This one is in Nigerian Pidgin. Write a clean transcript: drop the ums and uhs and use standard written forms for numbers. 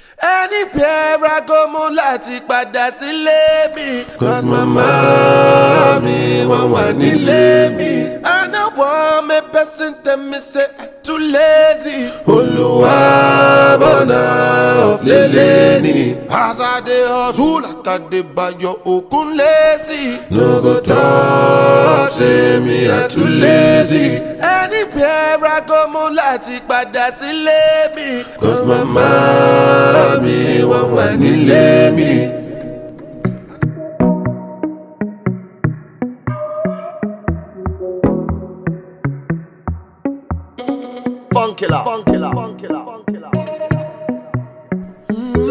Anywhere I go mo láti padà sílé mi. Cause mama mi wọ́n wà nílé mi. I no want me person tell me say I too lazy. Olúwa bọ̀nà ọ̀flẹ̀lẹ̀ ni. As I dey hustle like I dey bayo okun lazy. No go talk say me I too lazy. Anywhere I go mo láti padà sílé mi. Cause mama mi wọ́n wà nílé mi. Funkilla.